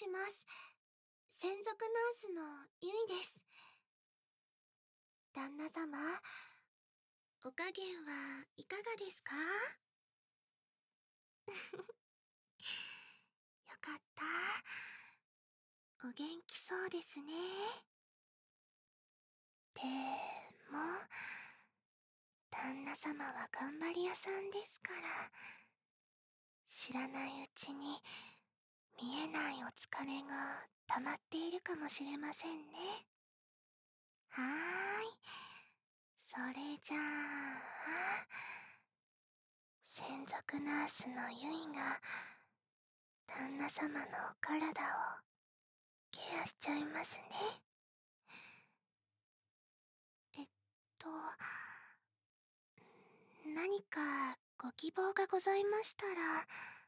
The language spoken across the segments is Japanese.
します。専属ナースのゆいです。旦那様、お加減はいかがですか？よかった。お元気そうですね。でも、旦那様は頑張り屋さんですから、知らないうちに見えないお疲れが溜まっているかもしれませんね。はーい。それじゃあ、専属ナースのゆいが旦那様のお体をケアしちゃいますね。えっと、何かご希望がございましたら。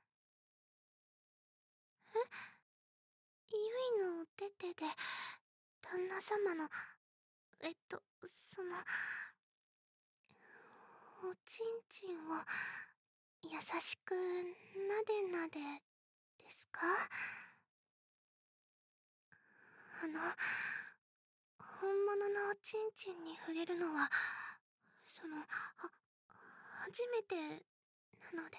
ゆいのお手々で旦那様の、おちんちんを優しくなでなでですか？本物のおちんちんに触れるのは、初めてなので。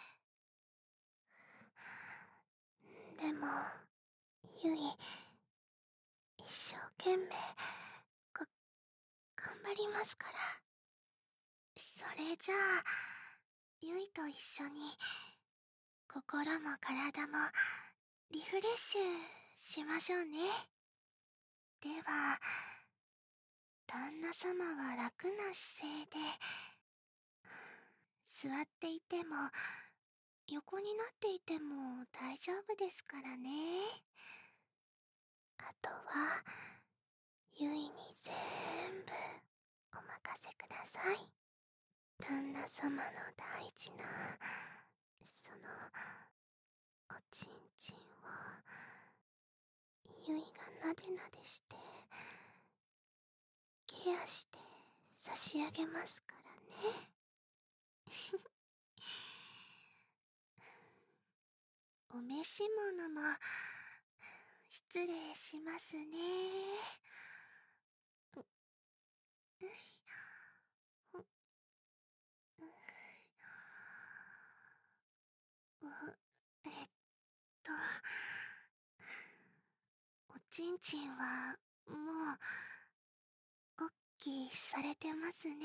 でも、ゆい、一生懸命、が、頑張りますから。それじゃあ、ゆいと一緒に、心も体もリフレッシュしましょうね。では、旦那様は楽な姿勢で、座っていても、横になっていても大丈夫ですからね。あとは、ゆいに全部お任せください。旦那様の大事な、おちんちんを、ゆいがなでなでして、ケアして差し上げますからね。お召し物も、失礼しますね。うえっと、おちんちんは、もう、おっきされてますね。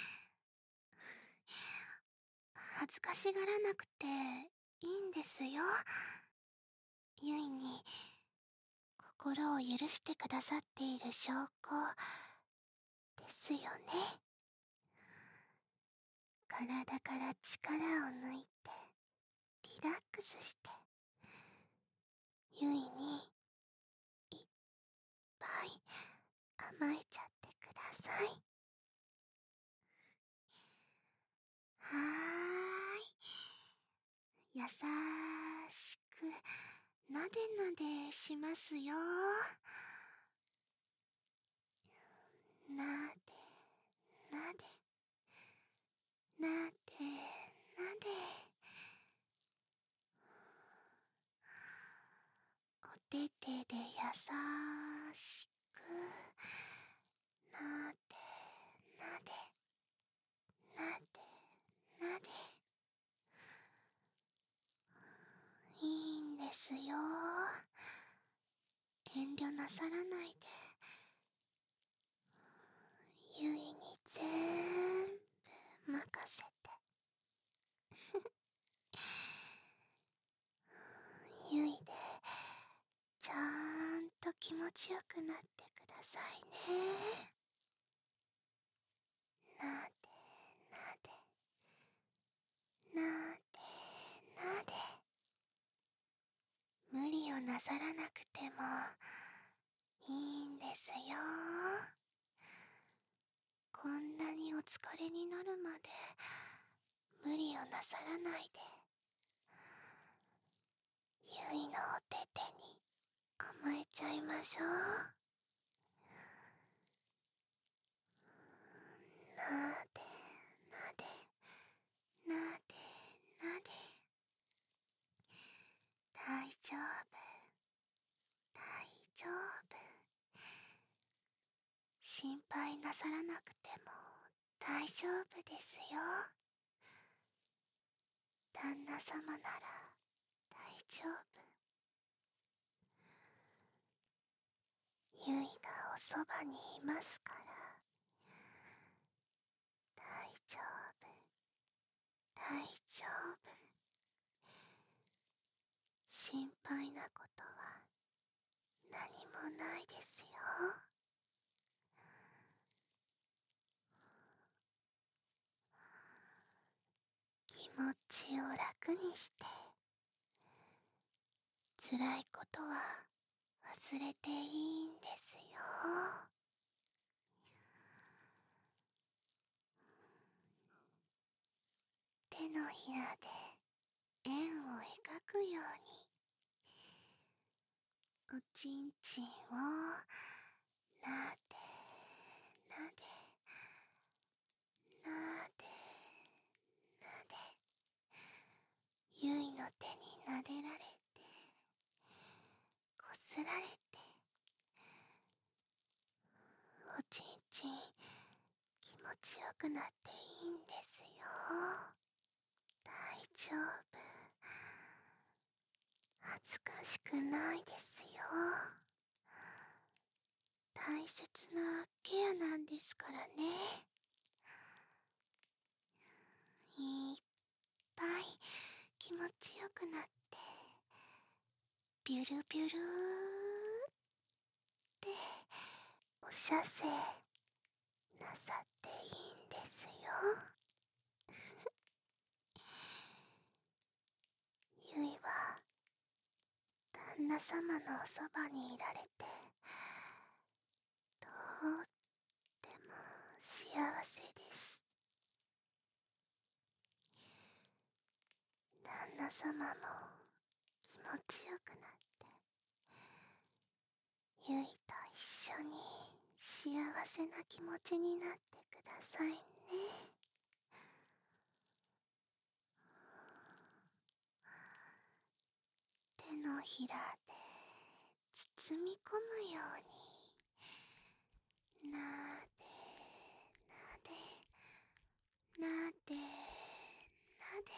恥ずかしがらなくていいんですよ。ゆいに心を許してくださっている証拠ですよね。体から力を抜いてリラックスして、ゆいにいっぱい甘えちゃってください。はーい。優しくなでなでしますよ。なでなでなでなで。お手手で優しくなでなでなでなで。いいんですよ。遠慮なさらないで、ゆいに全部任せて。ゆいでちゃんと気持ちよくなってくださいね。なでなでなでなで。無理をなさらなくてもいいんですよ。こんなにお疲れになるまで無理をなさらないで、ゆいのお手手に甘えちゃいましょう。なでなでなでなで。大丈夫。 なさらなくても大丈夫ですよ。旦那様なら大丈夫。ゆいがおそばにいますから。大丈夫、大丈夫。心配なことは何もないですよ。気持ちを楽にして、辛いことは忘れていいんですよ。手のひらで円を描くように、おちんちんをなでなでなでなで、ゆいの手になでられて、こすられて、おちんちん気持ちよくなっていいんですよ。大丈夫。恥ずかしくないですよ。大切なケアなんですからね。いっぱい気持ちよくなって、ビュルビュルーってお射精なさっていいんですよ。ゆいは旦那様のおそばにいられて、とっても幸せです。旦那様も気持ちよくなって、ゆいと一緒に幸せな気持ちになってくださいね。手のひらで包み込むように、なでなでなでなで。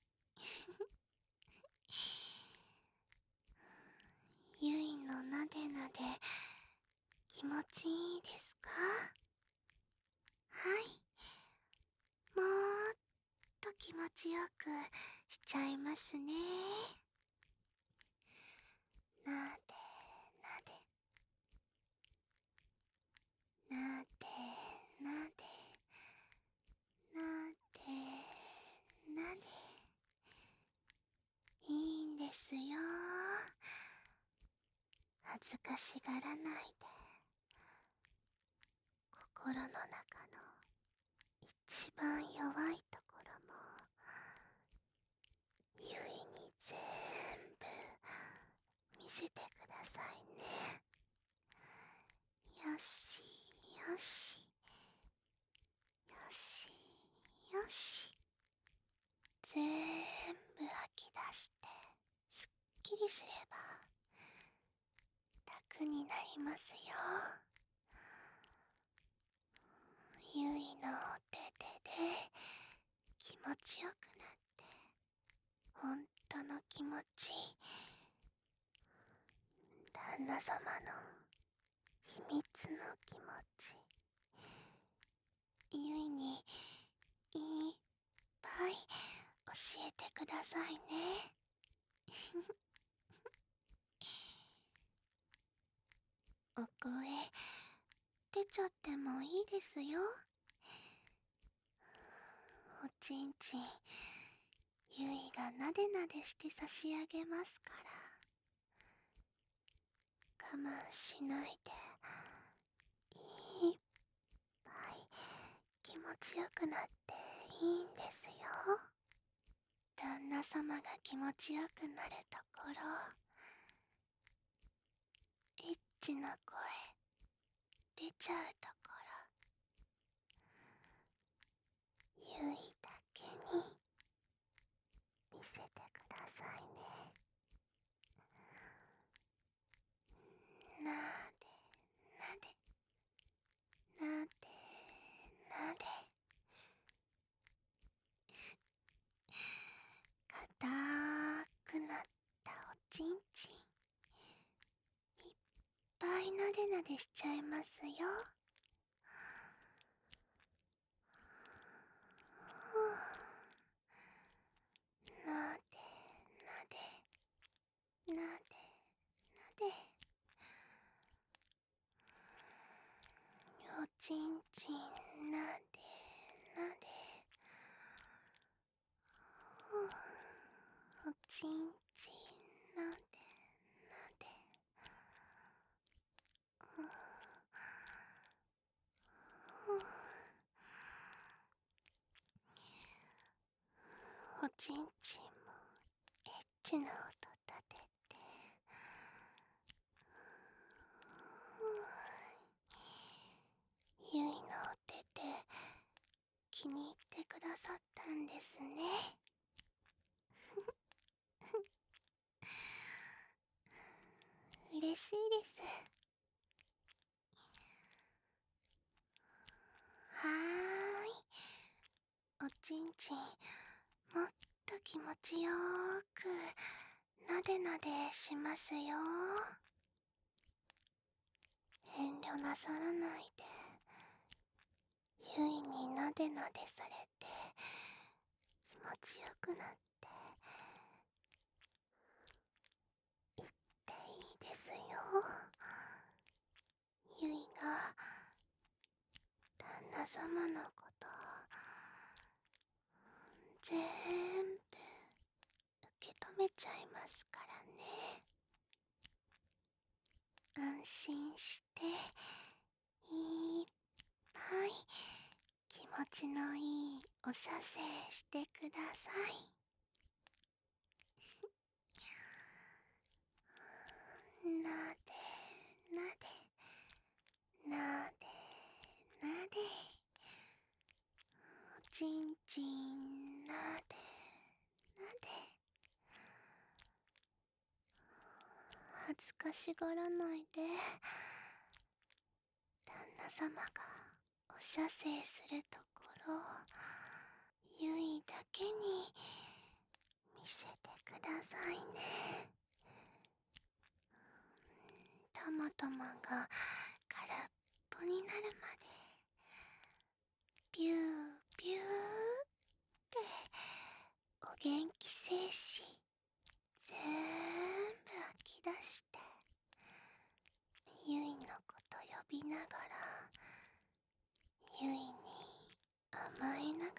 ゆいのなでなで気持ちいいですか？はい、もっと気持ちよくしちゃいますね。なでなでなでなでなでなで、いいんですよ。恥ずかしがらないで、心の中の一番弱いところもゆいに全部見せてくださいね。よしよしよしよし、全部吐き出してすっきりすれば楽になりますよ。ゆいのお手手で気持ちよくなって、ほんとの気持ち、旦那様の秘密の気持ち、ゆいにいっぱい教えてくださいね。お声出ちゃってもいいですよ。おちんちんゆいがなでなでして差し上げますから、我慢しないでいっぱい気持ちよくなっていいんですよ。旦那様が気持ちよくなるところ、エッチな声出ちゃうところ、ゆいだけに見せてくださいね。なでなでなででなでしちゃいますよ。なでなでなでなで、おちんちんなでなで、おちんちんなでなで、おちんちんもエッチな音立てて、ゆいのお手で気に入ってくださったんですね。嬉しいです。はーい。おちんちん、もっと気持ちよーく、なでなでしますよ。遠慮なさらないで、ゆいになでなでされて、気持ちよくなって、いっていいですよ。ゆいが、旦那様のこと、ぜーんぶ、受け止めちゃいますからね。安心して、いっぱい気持ちのいいお射精してください。なでなでなでなで、おちんちんなでなで、恥ずかしがらないで、旦那様がお射精するところをゆいだけに見せてくださいね。たまたまが空っぽになるまでビュービューってお元気精子ぜーんぶ吐き出して、ゆいのこと呼びながら、ゆいに甘えながら、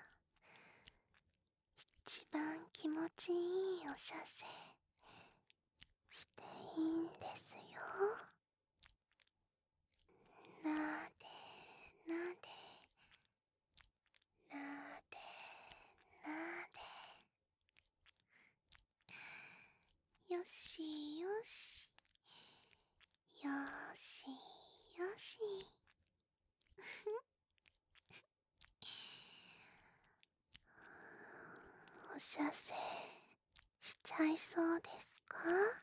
一番気持ちいいお射精していいんですよ。なでなでなでなで、よしよしよしよしお射精しちゃいそうですか？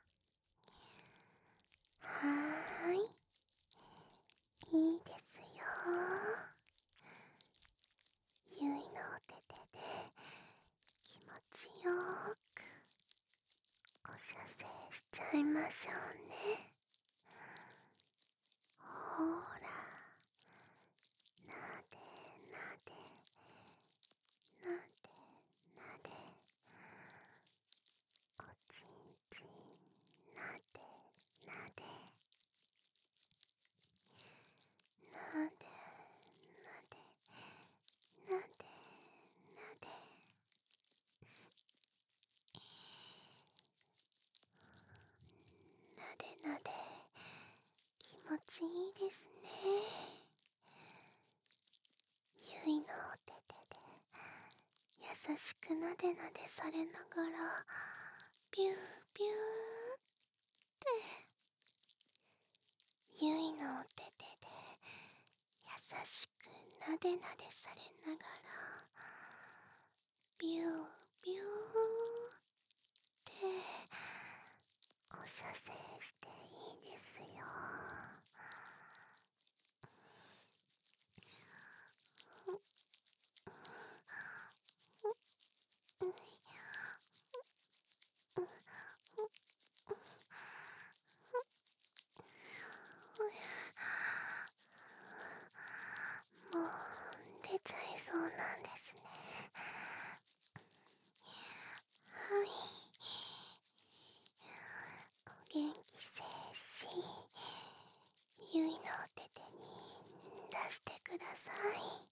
はーい、いいですよ。ゆいのお手手で気持ちよーくお射精しちゃいましょうね。ほーら、なでなでなでなで、おちんちんなでなでなでなでなでなで、なでなで、気持ちいいですね。ゆいのお手手で優しくなでなでされながら、ビュービューってゆいのお手手で優しくなでなでされながら、ビュービューってお射精していいですよ。 ゆいのお手手に出してください。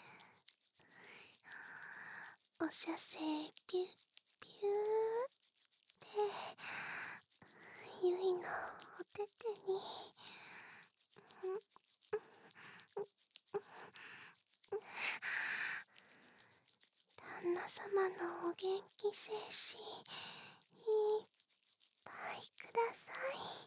お射精ピュッピューってゆいのお手手に旦那様のお元気精子いっぱいください。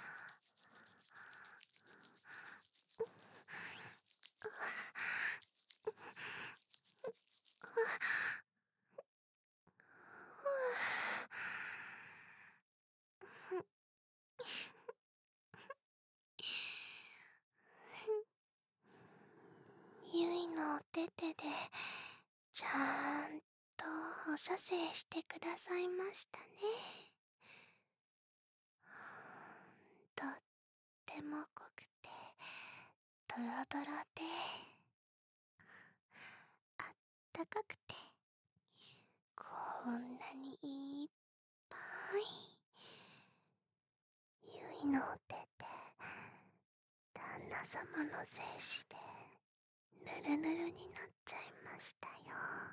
ゆいのお手手でちゃんとお射精してくださいましたね。とっても濃くてドロドロであったかくてこんなにいっぱいゆいのお手で旦那様の精子でぬるぬるになっちゃいましたよ。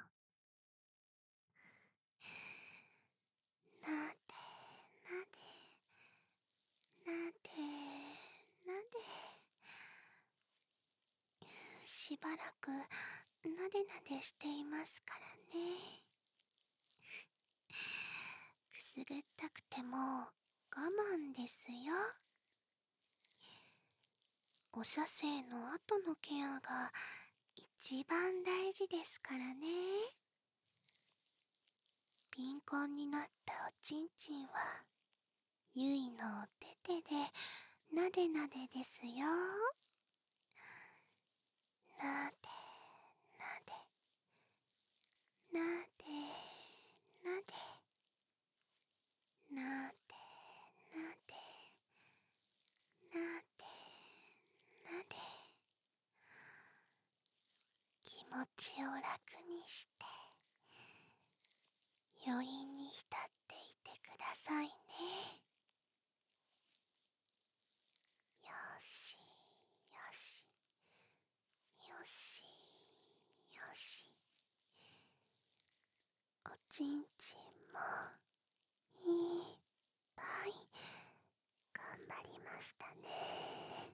なでなでなでなで、しばらくなでなでしていますからね。くすぐったくても我慢ですよ。お射精の後のケアが一番大事ですからね。貧困になったおちんちんはゆいのお手手でなでなでですよ。なでなでなでなでなでなでなでなで、気持ちを楽にして余韻に浸っていてくださいね。よしよしよしよし、おちんちんもいっぱい頑張りましたね。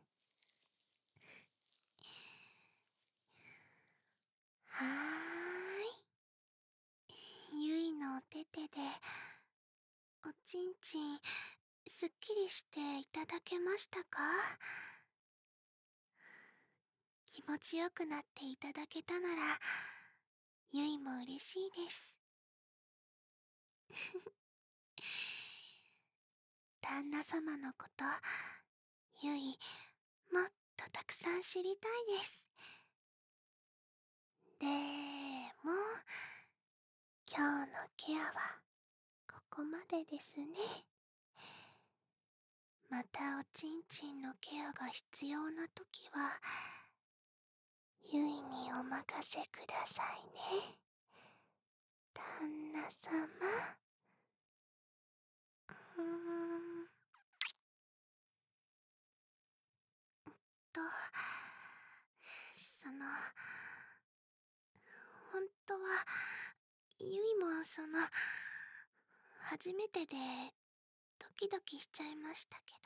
はーい、ゆいのお手手でおちんちんすっきりしていただけましたか？気持ちよくなっていただけたならゆいも嬉しいです。旦那様のことゆいもっとたくさん知りたいです。でも今日のケアはここまでですね。またおちんちんのケアが必要な時はゆいにお任せくださいね、旦那様。うーんと本当はゆいも初めてでドキドキしちゃいましたけ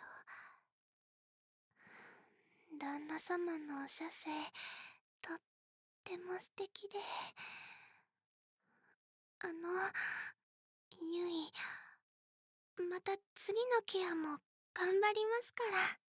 ど、旦那様のお射精とっても素敵で、ゆいまた次のケアも頑張りますから。